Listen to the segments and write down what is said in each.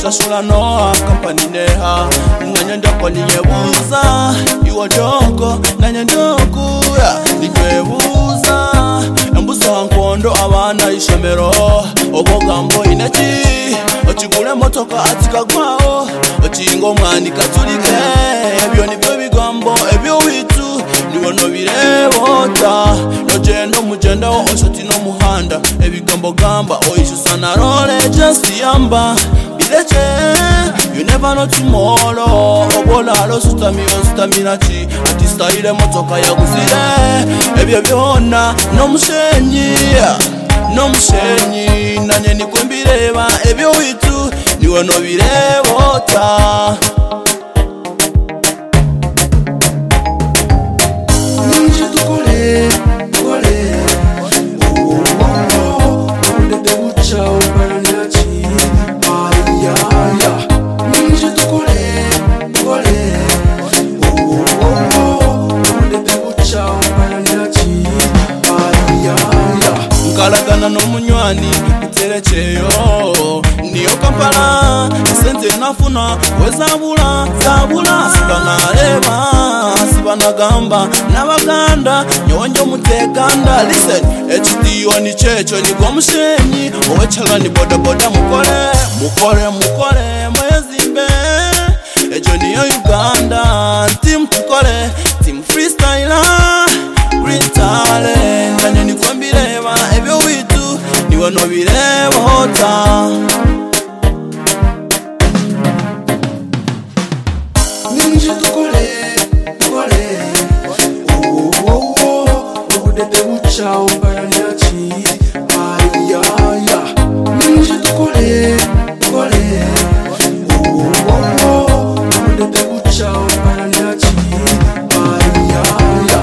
Shashula noa kampani neha Nanye ndoko niyebuza Iwa joko nanye ndoku Niyebuza Embuza wankondo abana ishomero Obogambo ineki Ochikule motoka atikagwao Ochingo mwani katulike Ebyo nibyo bigambo ebyo witu Niwono birebota Nogendo mugenda wo oshoti no muhanda Ebigambo gamba oishusa na role just yamba Bileche You never know tomorrow Obola alo sutamina chi Ati style motoka ya guzire Ebyo byona no mushenyi No mushenyi Nanye nikwe mbireba ebyo witu Niwono birebota Kalagana no munywani uterecheyo Niyo Kampala Sente nafuna wezabula Zabula Sibana reba Sibana gamba Nabaganda Nyonjo mutekanda Listen HDO ni checho ni kwa mshenyi Owechaga ni boda boda mukore Mwezimbe Ejo niyo Uganda Team tukore Team freestyler Green talent Nanye ni kwa mbireba Ebyo witu Niwono birebota Ninja tukole Ogudete bucha umbaranyachi Ayaya Ninja tukole Ogudete bucha umbaranyachi Ayaya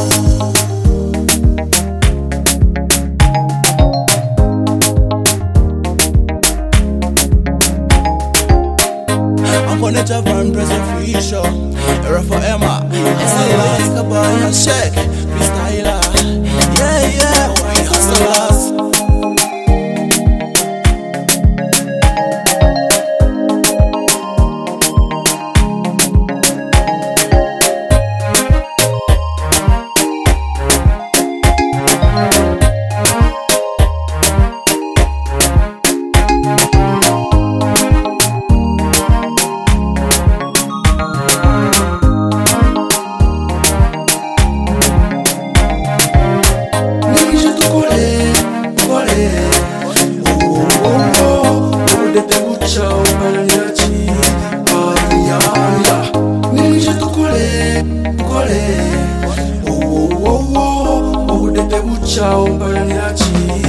Never Van Press official Era for Emma Hustlers Kabaya Shake Freestyler Yeah We hustlers Ninja tukole Ogudete bucha umbaranyachi